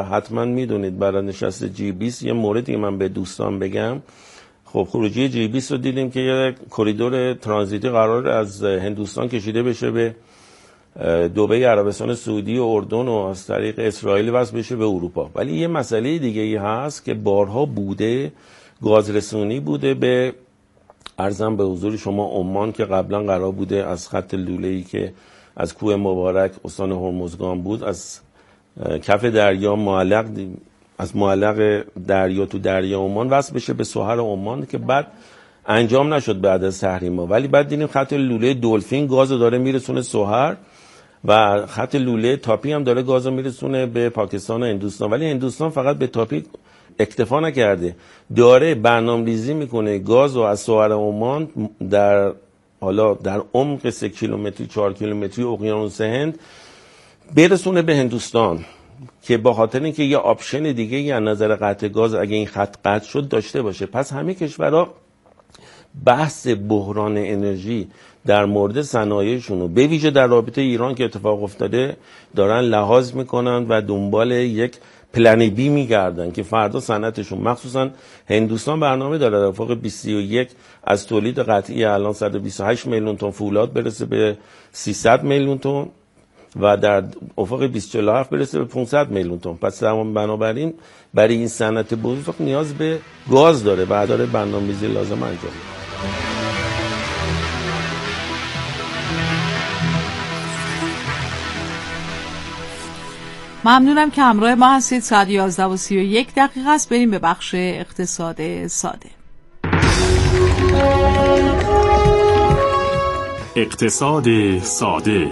حتما میدونید برای نشست G20 یه موردی من به دوستان بگم. خب خروجی G20 رو دیدیم که یه کریدور ترانزیتی قرار از هندوستان کشیده بشه به دبی، عربستان سعودی و اردن و از طریق اسرائیل وصل بشه به اروپا. ولی یه مسئله دیگه ای هست که بارها بوده، گازرسونی بوده به ارزم به حضور شما عمان که قبلا قرار بوده از خط لوله‌ای که از کوه مبارک استان هرمزگان بود از کف دریا معلق دریا تو دریا عمان وصل بشه به سوهر عمان که بعد انجام نشد بعد از تحریما. ولی بعد دیدیم خط لوله دلفین گازو داره میرسونه سوهر و خط لوله تاپی هم داره گازو میرسونه به پاکستان و هندوستان. ولی هندوستان فقط به تاپی اکتفا نکرده، داره برنامه‌ریزی میکنه گازو از سوهر عمان در عمق 3 کیلومتری 4 کیلومتری اقیانوس هند برسونه به هندوستان که با خاطر اینکه یه آپشن دیگه یا نظر قطع گاز اگه این خط قطع شد داشته باشه. پس همه کشورها بحث بحران انرژی در مورد صنایعشون و به ویژه در رابطه ایران که اتفاق افتاده دارن لحاظ میکنن و دنبال یک پلن بی میگردن که فردا صنعتشون مخصوصا هندوستان برنامه داره در افق 2031 از تولید قطعی الان 128 میلیون تن فولاد برسه به 300 میلیون تن و در افق 2047 برسه به 500 میلیون تن. پس تمام بنابراین برای این صنعت بزرگ نیاز به گاز داره و داره برنامه‌ریزی لازم انجام بده. ممنونم که همراه ما هستید. ساعت 11:31 است. بریم به بخش اقتصاد ساده. اقتصاد ساده.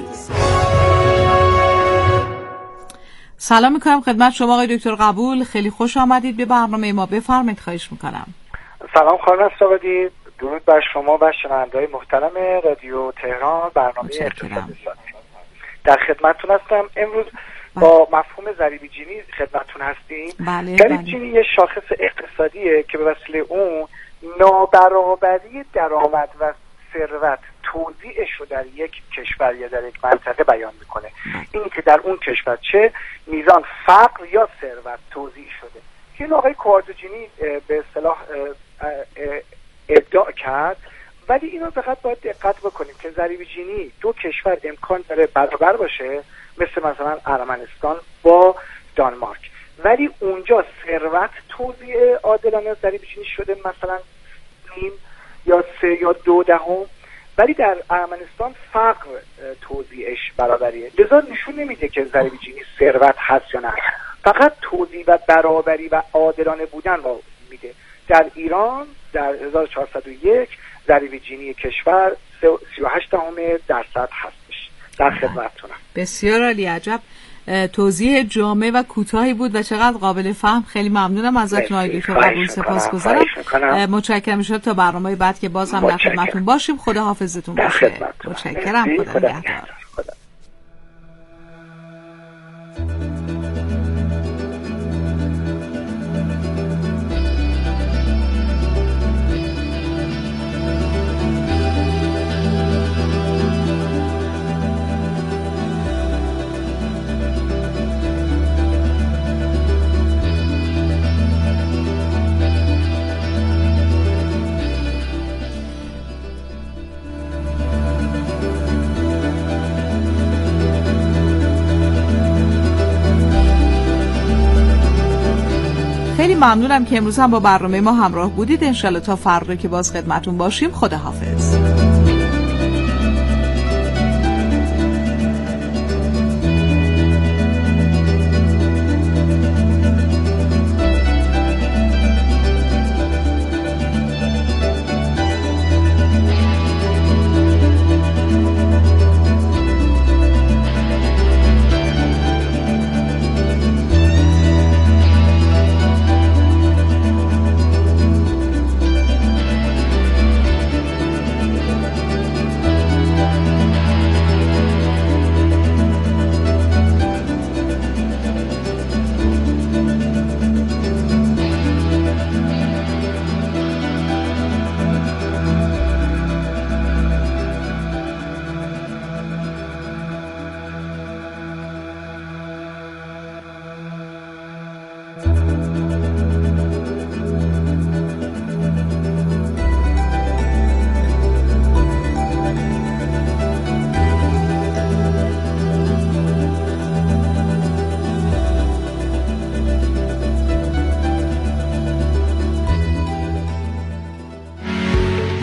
سلام میکنم خدمت شما آقای دکتر قبول، خیلی خوش آمدید به برنامه ما. بفرمایید خواهش میکنم. سلام خانم ساقی، درود بر شما و شنونده‌های محترم رادیو تهران برنامه اقتصاد ساده. در خدمتتون هستم. امروز با مفهوم ضریب‌جینی خدمتتون هستیم. ضریب‌جینی یه شاخص اقتصادیه که به وسیله اون نابرابری درآمد و ثروت توزیعش رو در یک کشور یا در یک منطقه بیان میکنه. این که در اون کشور چه میزان فقر یا ثروت توزیع شده که این آقای کوارتوجینی به اصطلاح ابداع کرد. ولی اینو فقط باید دقت بکنیم که ضریب‌جینی دو کشور امکان داره برابر باشه، مثلا ارمنستان با دانمارک، ولی اونجا ثروت توزیع عادلانه ضریب‌جینی شده مثلا 0.5 یا 3 یا 0.2، ولی در ارمنستان فقر توزیعش برابریه. لذا نشون نمیده که ضریب‌جینی ثروت هست یا نه، فقط توزیع و برابری و عادلانه بودن رو میده. در ایران در 1401 ضریب‌جینی کشور 38% هستش. در خدمتتونم. بسیار عالی، عجب توضیح جامع و کوتاهی بود و چقدر قابل فهم. خیلی ممنونم ازتون آقای دکتر قبول، سپاسگزارم. متشکرم. میشه تا برنامه بعد که باز هم در خدمتتون باشیم. خدا حافظتون باشه. متشکرم. خدا نگهدار. ممنونم که امروز هم با برنامه ما همراه بودید. انشالله تا فردا که باز خدمتون باشیم. خدا حافظ.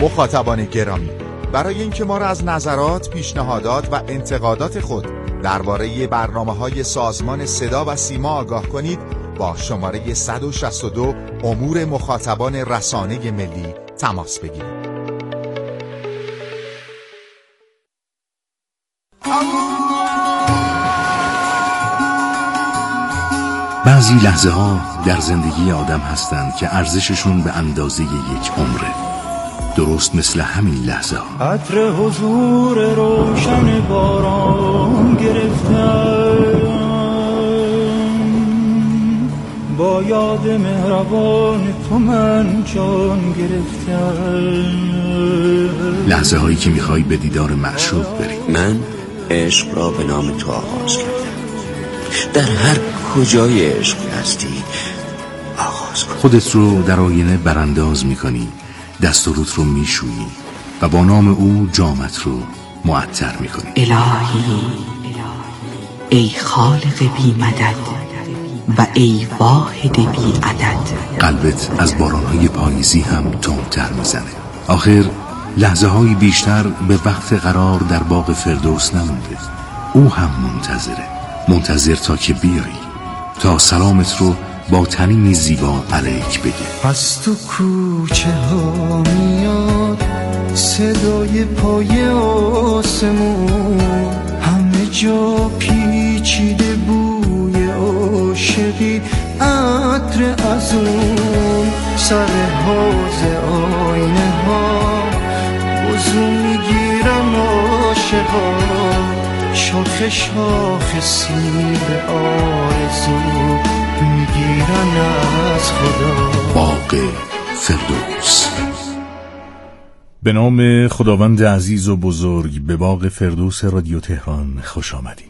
مخاطبان گرامی، برای اینکه ما را از نظرات، پیشنهادات و انتقادات خود درباره برنامه‌های سازمان صدا و سیما آگاه کنید، با شماره 162 امور مخاطبان رسانه ملی تماس بگیرید. بعضی لحظه ها در زندگی آدم هستند که ارزششون به اندازه یک عمره، درست مثل همین لحظه ها. عطر حضور روشن باران گرفتم، با یاد مهربان تو من جان گرفتم. لحظه هایی که میخوای به دیدار معشوق بری. من عشق را به نام تو آغاز کردم، در هر کجای عشق هستی آغاز کن. خودت رو در آینه برانداز میکنی، دست و روت رو میشویی و با نام او جامت رو معطر میکنی. الهی ای خالق بی مدد و ای واحد بی عدد. قلبت از بارانهای پاییزی هم تندتر میزنه. آخر لحظه های بیشتر به وقت قرار در باغ فردوس نمونده. او هم منتظر تا که بیایی، تا سلامت رو با تنینی زیبا علیک بگه. از تو کوچه ها میاد صدای پای آسمون، همه جا پیچیده بوی عاشقی، عطر از اون سر حوض آینه ها وضو میگیرن عاشقا، شاخ شاخ سیب آرزو میگیرن از خدا. باغ فردوس. به نام خداوند عزیز و بزرگ، به باغ فردوس رادیو تهران خوش آمدیم.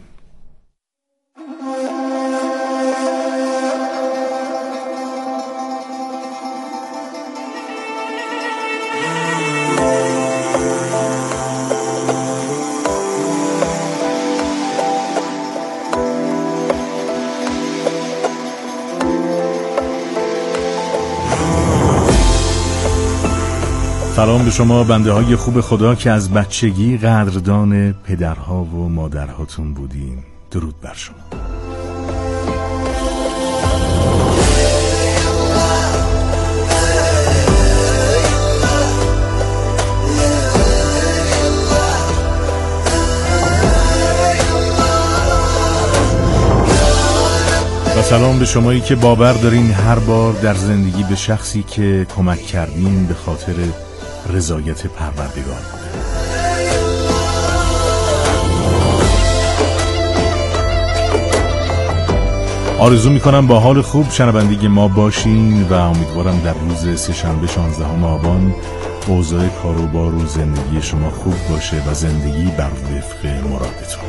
سلام به شما بنده های خوب خدا که از بچگی قدردان پدرها و مادرهاتون بودین. درود بر شما. و سلام به شمایی که باور دارین هر بار در زندگی به شخصی که کمک کردین به خاطر رضایت پروردگار بوده. آرزو میکنم با حال خوب شنوندگی ما باشین و امیدوارم در روز سه‌شنبه 16 آبان اوضاع کار و بار و زندگی شما خوب باشه و زندگی بر وفق مرادتون.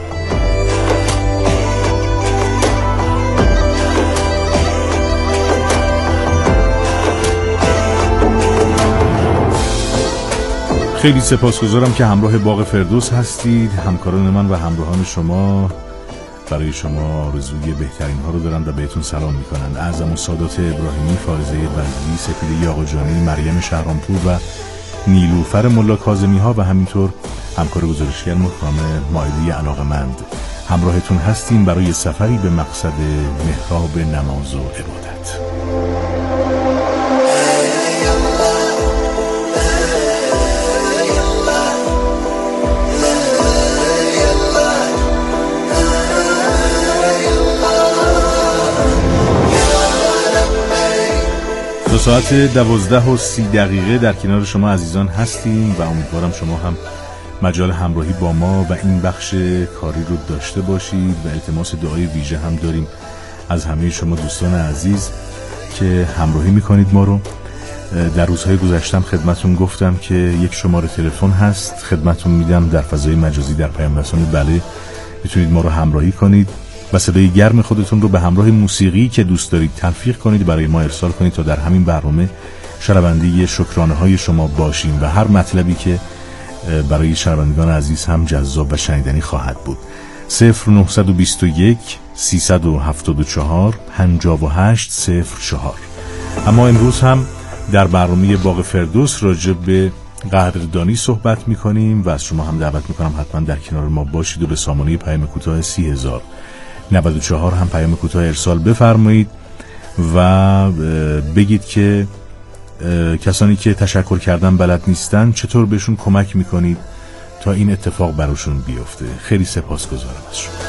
خیلی سپاسگزارم که همراه باغ فردوس هستید. همکاران من و همراهان شما برای شما آرزوی بهترین ها رو دارن و بهتون سلام میکنند. اعظم السادات ابراهیمی، فارزه بندری، سپید یاغوجانی، مریم شهرامپور و نیلوفر ملا کاظمی ها و همینطور همکار گزارشگر مکرم مایلی علاقمند همراهتون هستیم برای سفری به مقصد محراب نماز و عبادت. دو ساعت 12:30 در کنار شما عزیزان هستیم و امیدوارم شما هم مجال همراهی با ما و این بخش کاری رو داشته باشید و التماس دعای ویژه هم داریم از همه شما دوستان عزیز که همراهی میکنید ما رو. در روزهای گذشتم خدمتون گفتم که یک شماره تلفن هست خدمتون میدم در فضای مجازی در پیام رسان بله میتونید ما رو همراهی کنید و صدای گرم خودتون رو به همراه موسیقی که دوست دارید تلفیق کنید برای ما ارسال کنید تا در همین برنامه شنونده شکرانه های شما باشیم و هر مطلبی که برای شنوندگان عزیز هم جذاب و شنیدنی خواهد بود. 0921 374 5804. اما امروز هم در برنامه باغ فردوس راجع به قدردانی صحبت میکنیم و از شما هم دعوت میکنم حتما در کنار ما باشید و به سامانه پیام کوتاه 30,094 هم پیام کوتاه ارسال بفرمایید و بگید که کسانی که تشکر کردن بلد نیستن چطور بهشون کمک میکنید تا این اتفاق براشون بیفته. خیلی سپاسگزارم از شما.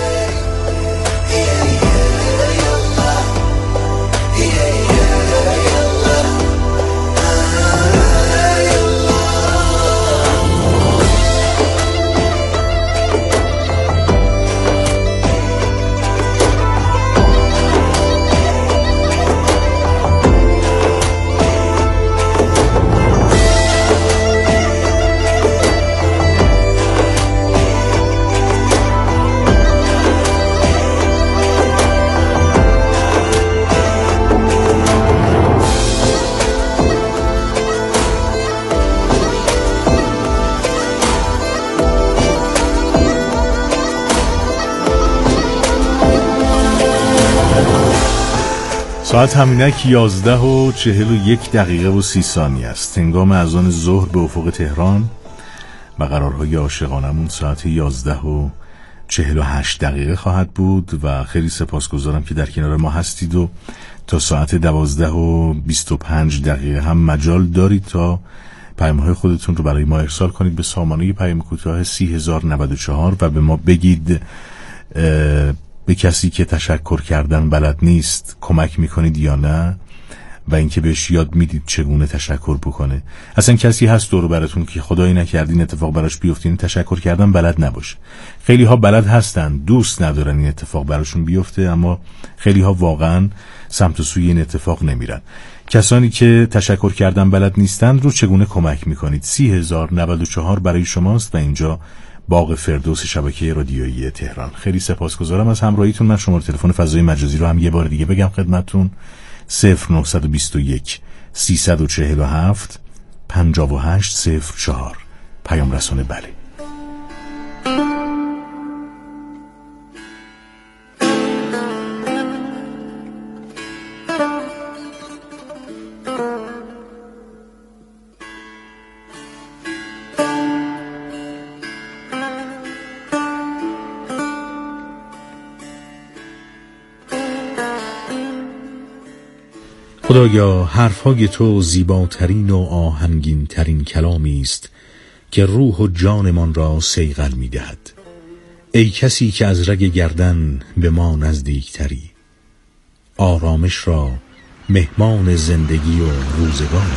ساعت همینک 11:41 است. هنگام اذان ظهر به افق تهران و قرارهای عاشقانمون ساعت 11:48 خواهد بود و خیلی سپاسگزارم که در کنار ما هستید و تا ساعت 12:25 هم مجال دارید تا پیام‌های خودتون رو برای ما ارسال کنید به سامانه پیام کوتاه 30,094 و به ما بگید به کسی که تشکر کردن بلد نیست کمک میکنید یا نه و اینکه بهش یاد میدید چگونه تشکر بکنه. اصلا کسی هست دور براتون که خدایی نکرد این اتفاق براش بیفته این تشکر کردن بلد نباشه؟ خیلی ها بلد هستن، دوست ندارن این اتفاق براشون بیفته، اما خیلی ها واقعا سمت و سوی این اتفاق نمیرن. کسانی که تشکر کردن بلد نیستن رو چگونه کمک میکنید؟ 30,094 برای شماست و اینجا باغ فردوس شبکه رادیویی تهران. خیلی سپاسگزارم از همراهیتون. من شماره تلفن فضای مجازی رو هم یه بار دیگه بگم خدمتتون: 0921 347 5804. پیام رسانه بله. خدایا حرفهای تو زیباترین و آهنگین ترین کلامی است که روح و جانمان را صیقل می دهد. ای کسی که از رگ گردن به ما نزدیکتری، آرامش را مهمان زندگی و روزگار.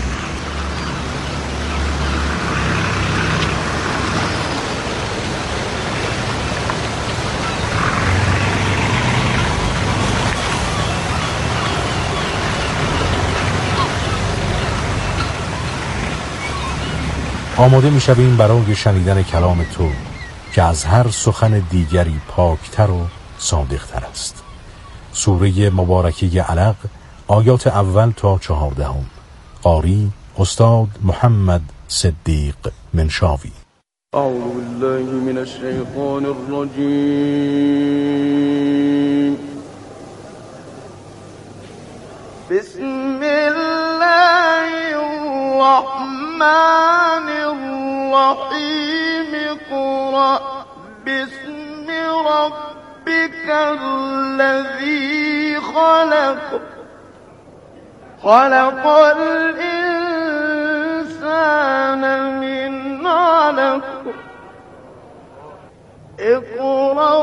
آماده می شویم برای شنیدن کلام تو که از هر سخن دیگری پاکتر و صادقتر است. سوره مبارکه علق آیات اول تا 14. قاری استاد محمد صدیق منشاوی. اعوذ بالله من الشیطان الرجیم. بسم الله الرحمن الرحیم. اقرأ باسم ربک الذی خلق. خلق الانسان من علق. اقرأ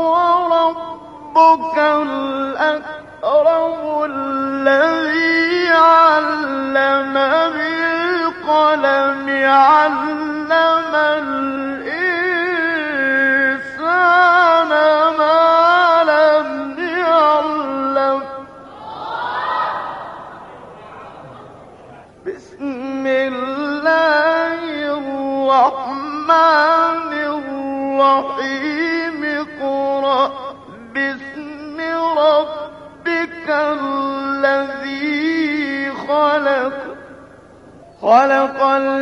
وربک الأكرم الذي علم بالقلم. علم الإنسان ما لم يعلم. بسم الله الرحمن الرحيم. اقرأ باسم ربك الذي خلق. خلق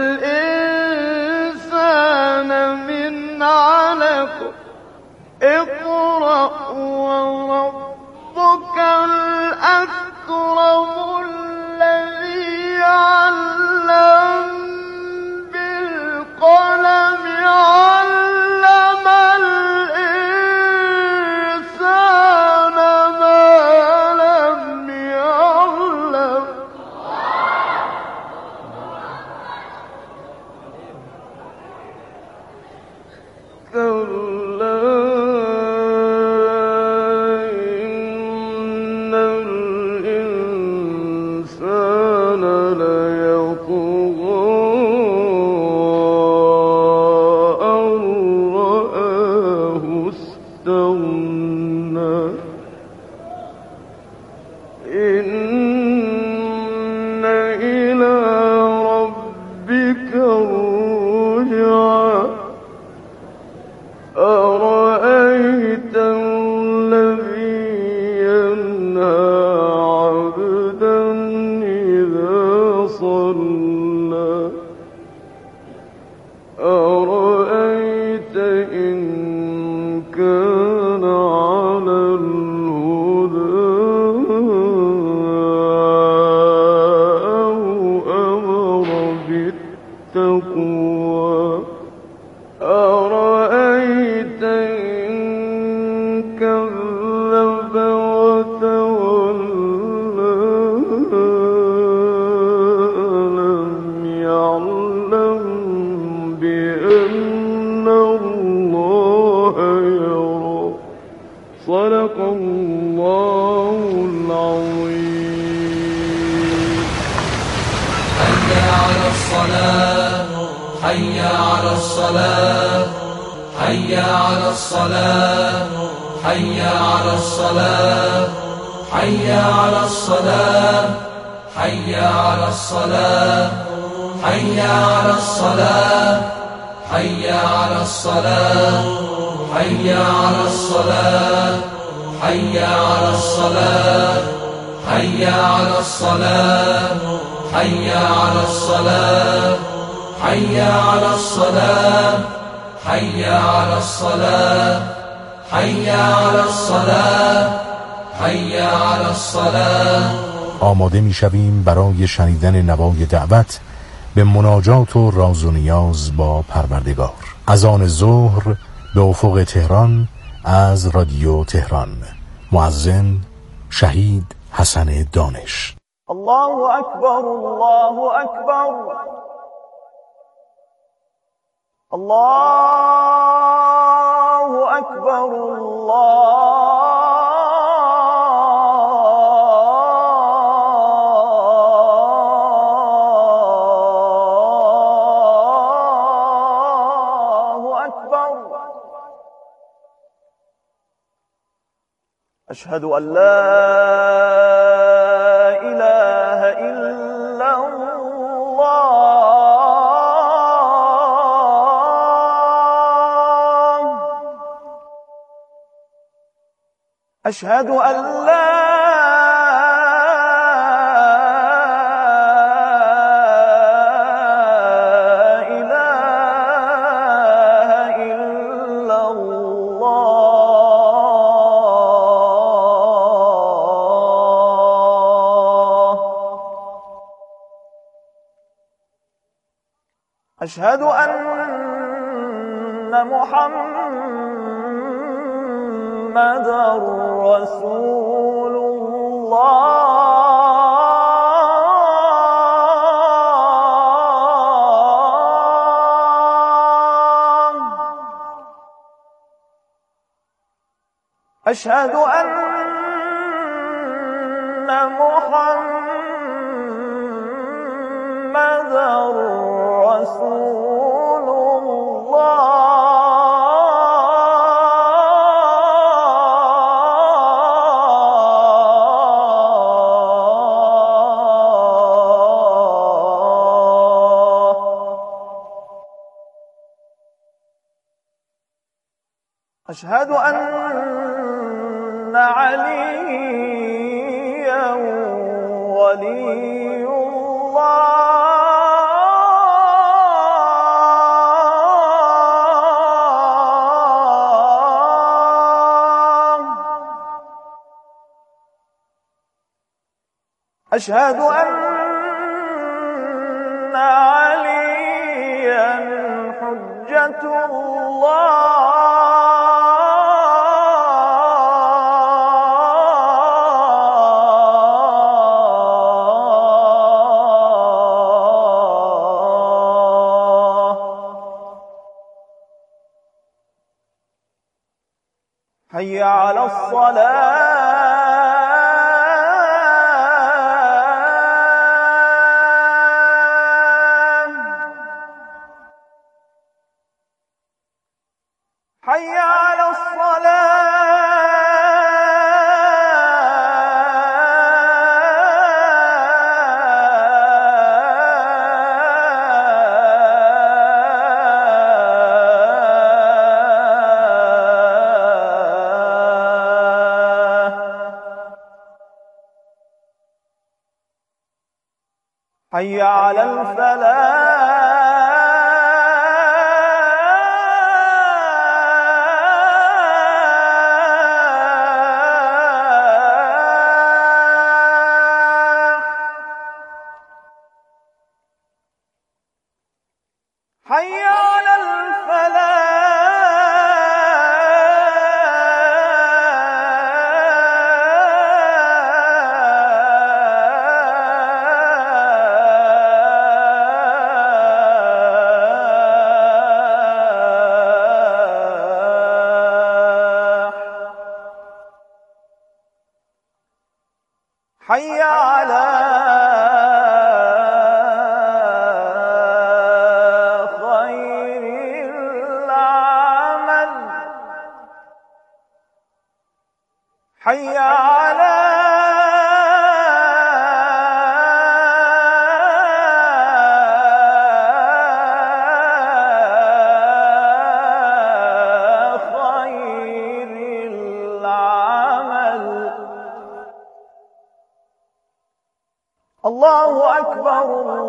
الإنسان من علق. اقرأ وربك الأكرم الذي علم إن إلى ربك الرجعى أرأيت الذي ينهى عبدا إذا صلى أرأيت إن كان على الهدى أو أمر بالتقوى أرأيت إن كذب وتولى ألم يعلم بأن الله يرى صدق الله العظيم. حي على الصلاة حي على الصلاة حي على الصلاة حي على الصلاة حي على الصلاة حي على الصلاة حي على الصلاة حي على الصلاة حي على الصلاة حي على الصلاة حي على الصلاة حي على الصلاة حي على الصلاة حي على الصلاة حي على الصلاة حي على الصلاة. آماده می شویم برای شنیدن نوای دعوت به مناجات و راز و نیاز با پروردگار. اذان ظهر به افق تهران از رادیو تهران. مؤذن شهید حسن دانش. الله أكبر الله أكبر الله أكبر الله أكبر. أشهد أن لا إله إلا الله. أشهد أن لا إله إلا الله. أشهد أن محمد رسول الله. أشهد أن محمد رسول الله. أشهد أن عليا ولي الله. أشهد أن عليا حجة الله. حي على الصلاة. حي على الصلاة. حي على الفلاح حي على حي على خير العمل حي على خير العمل الله أكبر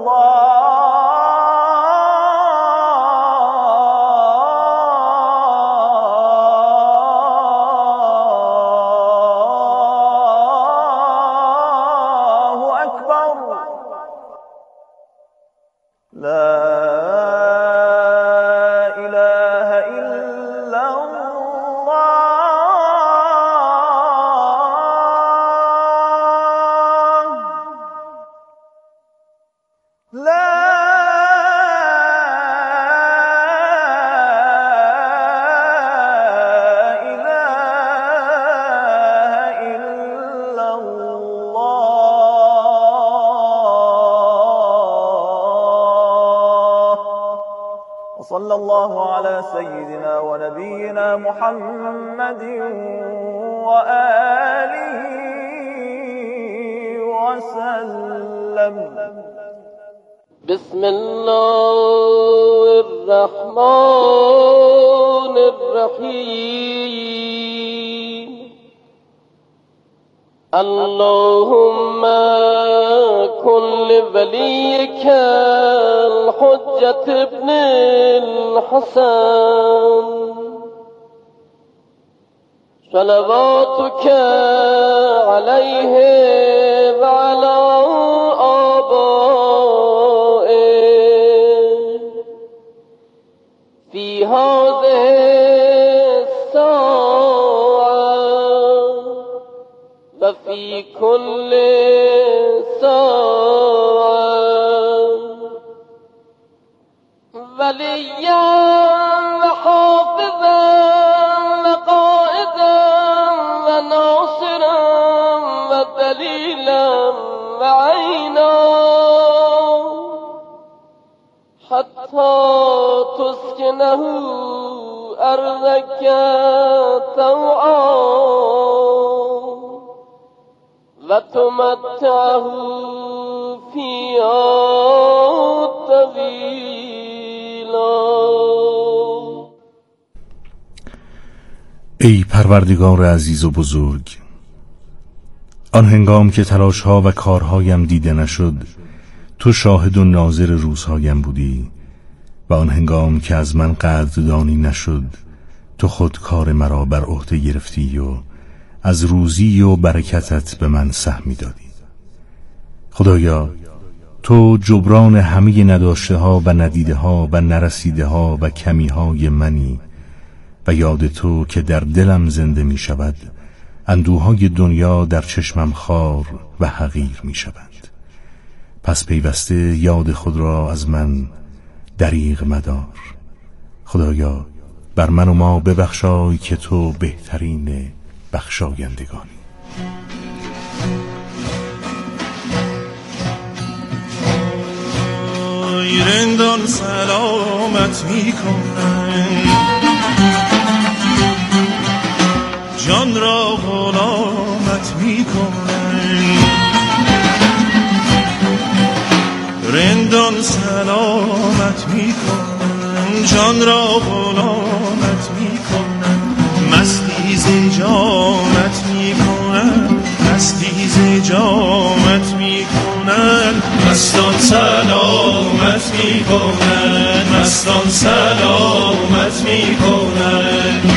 الله أكبر لا إله إلا الله لا إله إلا الله وصلى الله على سيدنا ونبينا محمد وآله وسلم بسم الله الرحمن الرحيم اللهم كن لوليك الحجة ابن الحسن صلواتك عليه وعلى في هذه الساعة وفي كل ساعة وليا وحافظا وقائدا وناصرا ودليلا وعينا حتى تسكنه أرضك طوعا وتمتعه فيها طويلا. ای پروردگار عزیز و بزرگ، آن هنگام که تلاش‌ها و کارهایم دیده نشد تو شاهد و ناظر روزهایم بودی و آن هنگام که از من قدردانی نشد تو خود کار مرا بر عهده گرفتی و از روزی و برکتت به من سهمی دادی. خدایا تو جبران همه نداشته ها و ندیده ها و نرسیده ها و کمی های منی و یاد تو که در دلم زنده می شود اندوهای دنیا در چشمم خار و حقیر می شود. پس پیوسته یاد خود را از من دریغ مدار. خدایا بر من و ما ببخشای که تو بهترین بخشایندگانی. رندان سلامت میکنن جان را غلامت میکنن رندان سلامت میکنن جان را غلامت میکنن مستی ز جامت میکنن مستی ز جامت میکنن کنند، مستان سلامت می کنند، مستان سلامت می کنند.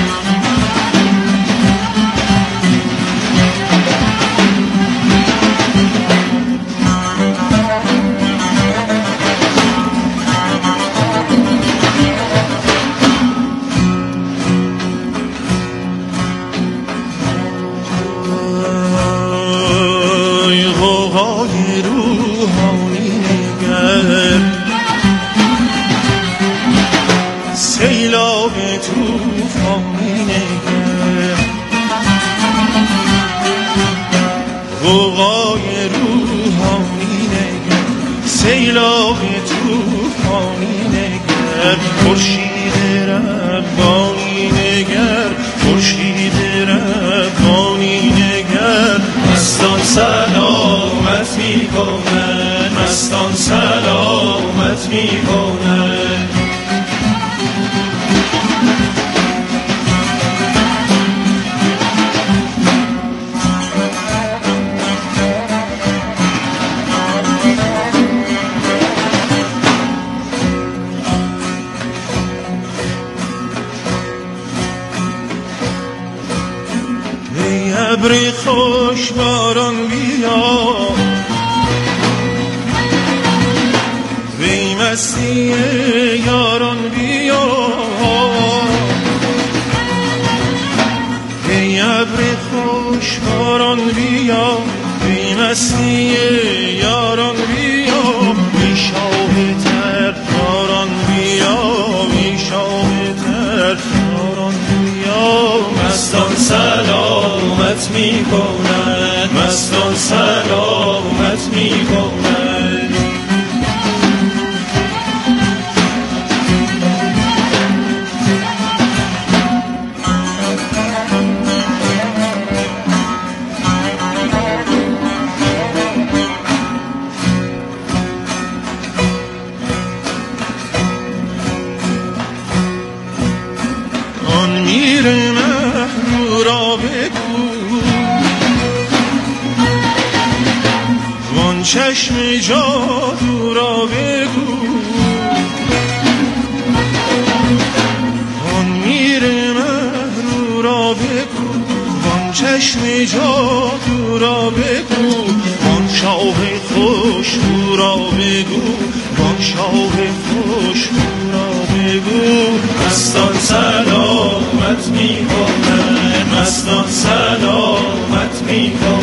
سیلاب توفانی نگر، خورشید ربانی نگر، خورشید ربانی نگر. مستان سلامت می کنند، مستان سلامت می کنند. ابر خوش باران بیا، وی مستی یاران بیا. ای ابر خوش باران بیا، وی مستی یاران بیا. وی شاه تر یاران بیا، وی شاه تر یاران بیا. مستان سلامت می کنند، مستان سلامت می کنند. آن میر مهرو را بگو، وان چشم جادو را بگو. آن میر مهرو را بگو، وان چشم جادو را بگو. وان شاه خوشبو را بگو، وان شاه خوشبو را بگو. مستان سلامت می کنند، مستان سلامت می کنند.